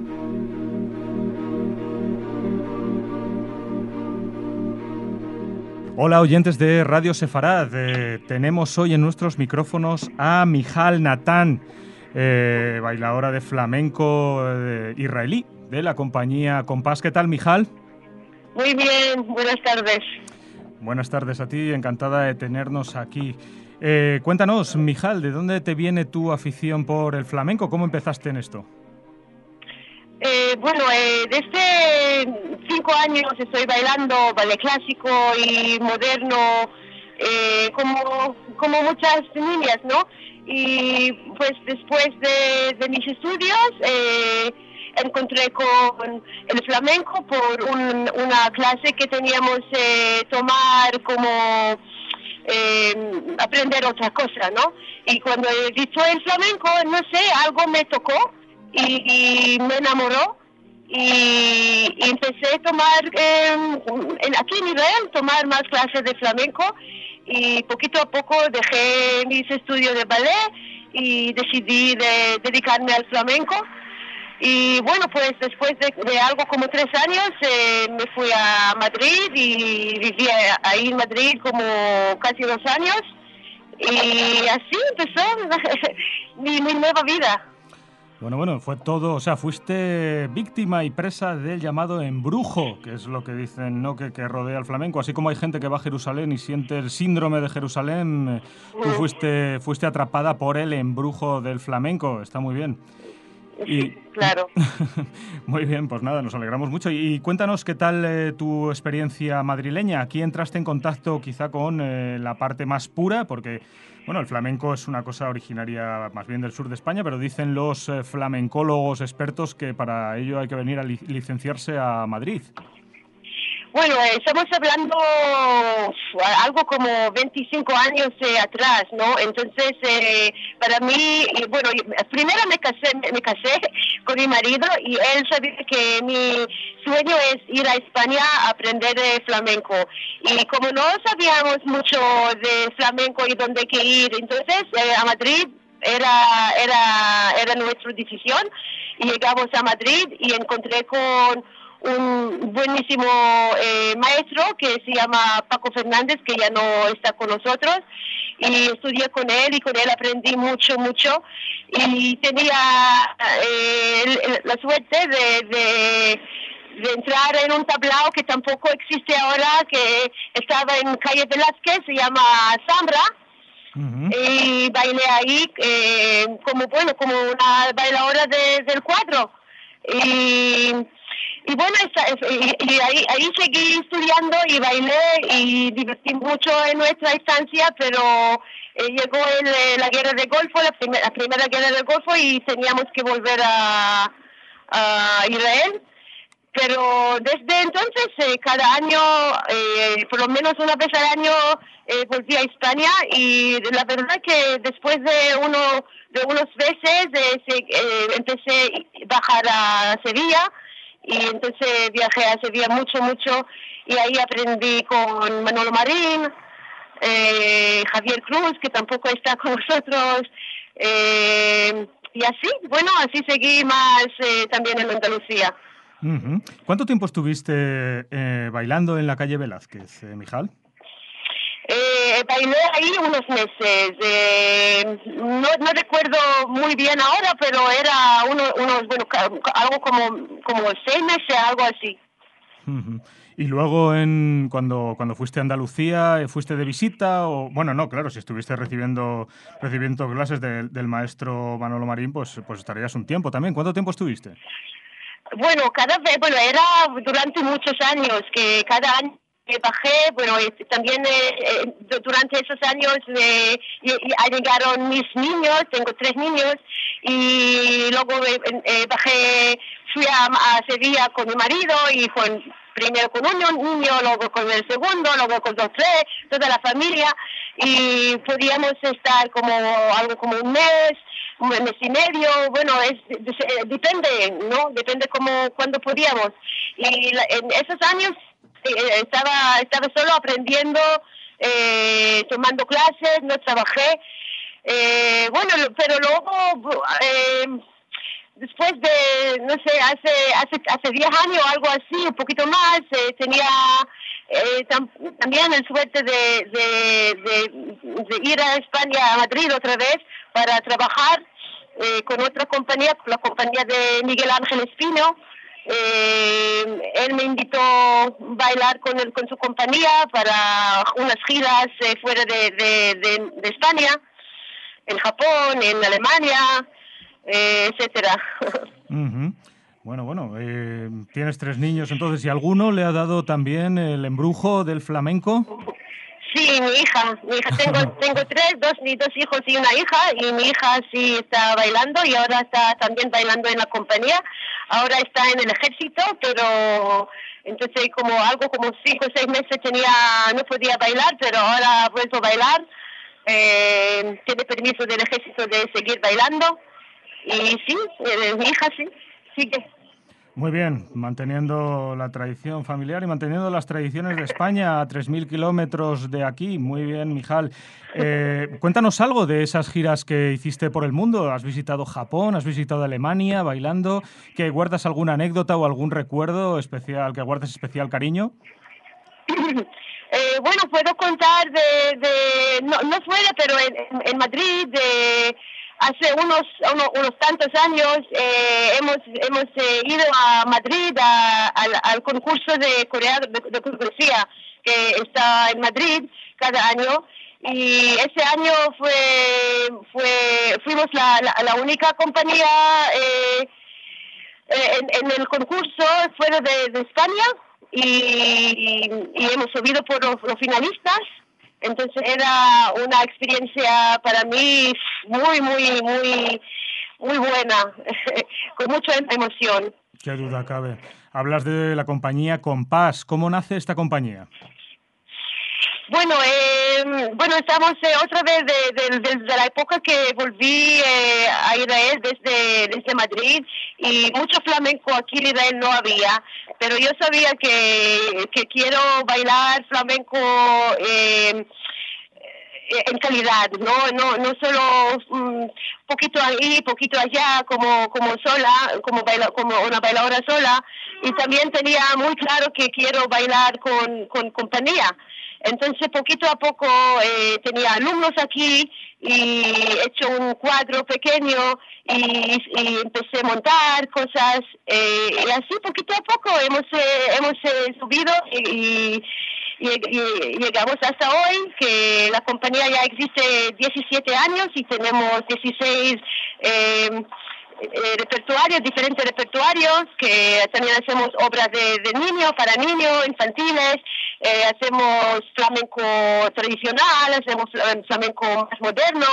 Hola oyentes de Radio Sefarad, tenemos hoy en nuestros micrófonos a Mijal Natan, bailadora de flamenco israelí de la compañía Compás. ¿Qué tal, Mijal? Muy bien, buenas tardes. Buenas tardes a ti, encantada de tenernos aquí. Cuéntanos, Mijal, ¿de dónde te viene tu afición por el flamenco? ¿Cómo empezaste en esto? Desde 5 años estoy bailando ballet clásico y moderno, como muchas niñas, ¿no? Y pues después de mis estudios encontré con el flamenco por una clase que teníamos tomar como aprender otra cosa, ¿no? Y cuando he visto el flamenco, no sé, algo me tocó y me enamoró y empecé a tomar aquí en Israel, tomar más clases de flamenco y poquito a poco dejé mis estudios de ballet y decidí dedicarme al flamenco. Y bueno, pues después de algo como 3 años me fui a Madrid y viví ahí en Madrid como casi 2 años y así empezó mi nueva vida. Bueno, fue todo, o sea, fuiste víctima y presa del llamado embrujo, que es lo que dicen, ¿no?, que rodea al flamenco. Así como hay gente que va a Jerusalén y siente el síndrome de Jerusalén, tú fuiste atrapada por el embrujo del flamenco. Está muy bien. Sí, claro. Muy bien, pues nada, nos alegramos mucho. Y cuéntanos qué tal tu experiencia madrileña. Aquí entraste en contacto quizá con la parte más pura, porque bueno, el flamenco es una cosa originaria más bien del sur de España, pero dicen los flamencólogos expertos que para ello hay que venir a licenciarse a Madrid. Bueno, estamos hablando algo como 25 años atrás, ¿no? Entonces, para mí, bueno, primero me casé con mi marido y él sabía que mi sueño es ir a España a aprender flamenco. Y como no sabíamos mucho de flamenco y dónde hay que ir, entonces a Madrid era nuestra decisión y llegamos a Madrid y encontré con un buenísimo maestro que se llama Paco Fernández, que ya no está con nosotros, y estudié con él y con él aprendí mucho y tenía la suerte de entrar en un tablao que tampoco existe ahora, que estaba en calle Velázquez, se llama Zambra. Uh-huh. Y bailé ahí como una bailadora del cuadro y bueno, ahí seguí estudiando y bailé y divertí mucho en nuestra estancia, pero llegó la guerra del Golfo, la primera guerra del Golfo y teníamos que volver a Israel. Pero desde entonces, cada año, por lo menos una vez al año, volví a España y la verdad que después de unos meses empecé a bajar a Sevilla. Y entonces viajé a Sevilla mucho y ahí aprendí con Manolo Marín, Javier Cruz, que tampoco está con nosotros, y así seguí más también en Andalucía. Uh-huh. ¿Cuánto tiempo estuviste bailando en la calle Velázquez, Mijal? Bailé ahí unos meses, no recuerdo muy bien ahora, pero era algo como 6 meses, algo así. Uh-huh. Y luego cuando fuiste a Andalucía, ¿fuiste de visita? O bueno, no, claro, si estuviste recibiendo clases del maestro Manolo Marín, pues estarías un tiempo también. ¿Cuánto tiempo estuviste? Bueno, era durante muchos años, que cada año bajé, también durante esos años llegaron mis niños, tengo 3 niños, y luego bajé, fui a Sevilla con mi marido, y primero con un niño, luego con el segundo, luego con 2, 3, toda la familia, y podíamos estar algo como un mes y medio, bueno, depende, ¿no? Depende cuando podíamos. Y en esos años estaba solo aprendiendo, tomando clases, no trabajé, pero luego después de, no sé, hace 10 años o algo así, un poquito más, tenía también el suerte de ir a España, a Madrid otra vez, para trabajar con otra compañía, la compañía de Miguel Ángel Espino. Él me invitó a bailar con su compañía para unas giras fuera de España, en Japón, en Alemania, etcétera. Uh-huh. Bueno, tienes 3 niños entonces, ¿y alguno le ha dado también el embrujo del flamenco? Sí, mi hija. Tengo 3, dos hijos y una hija, y mi hija sí está bailando y ahora está también bailando en la compañía. Ahora está en el ejército, pero entonces como 5 o 6 meses no podía bailar, pero ahora ha vuelto a bailar. Tiene permiso del ejército de seguir bailando. Y sí, mi hija sí, sigue. Muy bien, manteniendo la tradición familiar y manteniendo las tradiciones de España a 3.000 kilómetros de aquí. Muy bien, Mijal. Cuéntanos algo de esas giras que hiciste por el mundo. ¿Has visitado Japón? ¿Has visitado Alemania bailando? ¿Que guardas alguna anécdota o algún recuerdo especial, que guardes especial cariño? Bueno, puedo contar no fuera, pero en Madrid, hace unos tantos años hemos ido a Madrid al concurso de coreografía que está en Madrid cada año, y ese año fuimos la única compañía en el concurso fuera de España, y hemos subido por los finalistas. Entonces era una experiencia para mí muy buena, con mucha emoción. Qué duda cabe. Hablas de la compañía Compás. ¿Cómo nace esta compañía? Bueno, estamos otra vez desde la época que volví a Israel desde Madrid, y mucho flamenco aquí en Israel no había, pero yo sabía que quiero bailar flamenco en calidad, no solo poquito ahí, poquito allá, como una bailadora sola, y también tenía muy claro que quiero bailar con compañía. Entonces, poquito a poco tenía alumnos aquí y he hecho un cuadro pequeño y empecé a montar cosas, y así poquito a poco hemos subido y llegamos hasta hoy, que la compañía ya existe 17 años y tenemos 16 diferentes repertorios, que también hacemos obras de niños, para niños, infantiles, hacemos flamenco tradicional, hacemos flamenco más moderno,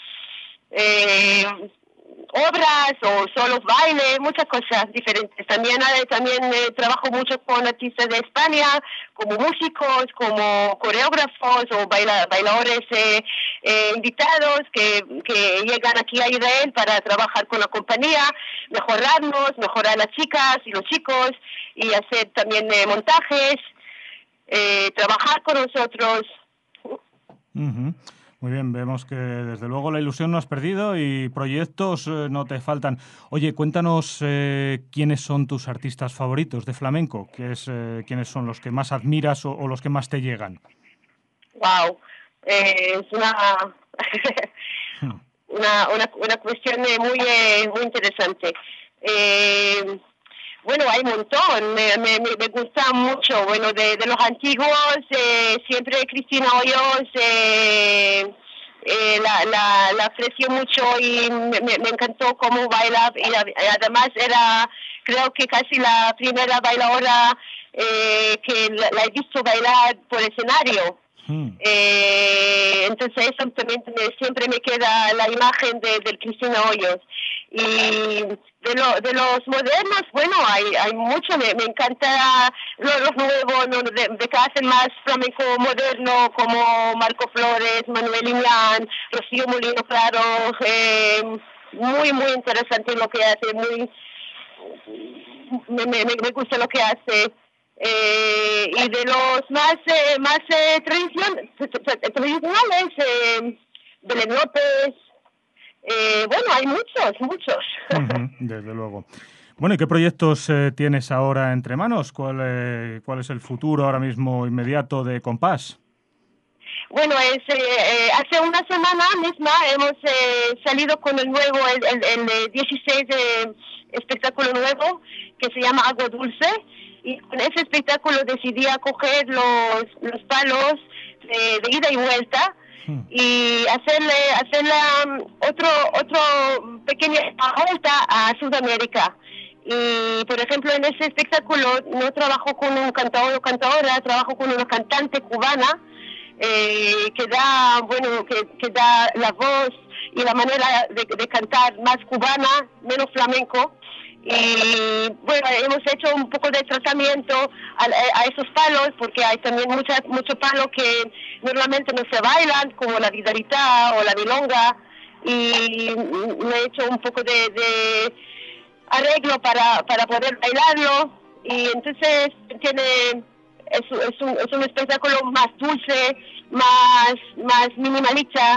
obras o solos baile, muchas cosas diferentes. También trabajo mucho con artistas de España, como músicos, como coreógrafos o bailadores invitados que llegan aquí a Israel para trabajar con la compañía, mejorar a las chicas y los chicos, y hacer también montajes, trabajar con nosotros. Uh-huh. Muy bien, vemos que desde luego la ilusión no has perdido y proyectos no te faltan. Oye, cuéntanos quiénes son tus artistas favoritos de flamenco, quiénes son los que más admiras o los que más te llegan. Wow, es una cuestión muy interesante. Bueno, hay un montón, me gusta mucho. Bueno, de los antiguos, siempre Cristina Hoyos, la aprecio mucho y me encantó cómo baila, y además creo que casi la primera bailadora que la he visto bailar por escenario. Entonces eso también siempre me queda la imagen del Cristina Hoyos. Y de los modernos, bueno, hay mucho, me encanta los nuevos, de que hacen más flamenco moderno, como Marco Flores, Manuel Iñán, Rocío Molino Claro, muy interesante lo que hace, me gusta lo que hace. Y de los más tradicionales, Belén López, Bueno, hay muchos. Desde luego. Bueno, ¿y qué proyectos tienes ahora entre manos? ¿Cuál es el futuro ahora mismo inmediato de Compás? Bueno, hace una semana misma hemos salido con el nuevo, el 16 espectáculo nuevo que se llama Agua Dulce, y con ese espectáculo decidí coger los palos de ida y vuelta y hacerle otro pequeña vuelta a Sudamérica. Y por ejemplo en ese espectáculo no trabajo con un cantador o cantadora, trabajo con una cantante cubana que da la voz y la manera de cantar más cubana, menos flamenco. Y bueno, hemos hecho un poco de tratamiento a esos palos, porque hay también muchos palos que normalmente no se bailan, como la guitarrita o la milonga, y me he hecho un poco de arreglo para poder bailarlo, y entonces es un espectáculo más dulce, más minimalista,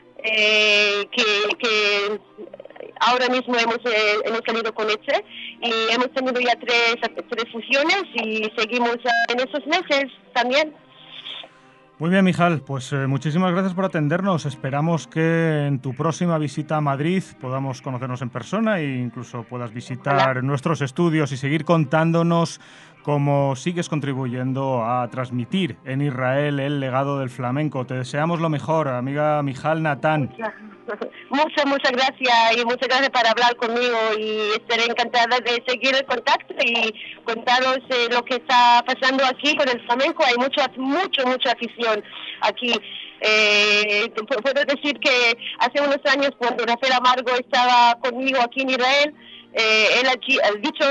que ahora mismo hemos salido con este, y hemos tenido ya tres fusiones y seguimos en esos meses también. Muy bien, Mijal, pues muchísimas gracias por atendernos. Esperamos que en tu próxima visita a Madrid podamos conocernos en persona e incluso puedas visitar nuestros estudios y seguir contándonos cómo sigues contribuyendo a transmitir en Israel el legado del flamenco. Te deseamos lo mejor, amiga Mijal Natán. Muchas gracias, y muchas gracias por hablar conmigo, y estaré encantada de seguir el contacto y contaros lo que está pasando aquí con el flamenco. Hay mucha afición aquí. Puedo decir que hace unos años, cuando Rafael Amargo estaba conmigo aquí en Israel, él ha dicho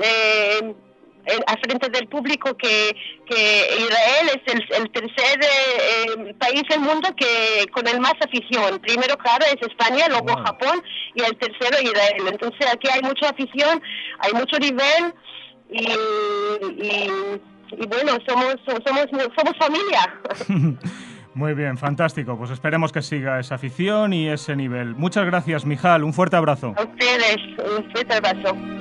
al frente del público que Israel es el tercer país del mundo que con el más afición. Primero, claro, es España, luego Japón, y el tercero Israel. Entonces aquí hay mucha afición, hay mucho nivel, y bueno, somos familia. Muy bien, fantástico. Pues esperemos que siga esa afición y ese nivel. Muchas gracias, Mijal. Un fuerte abrazo. A ustedes, un fuerte abrazo.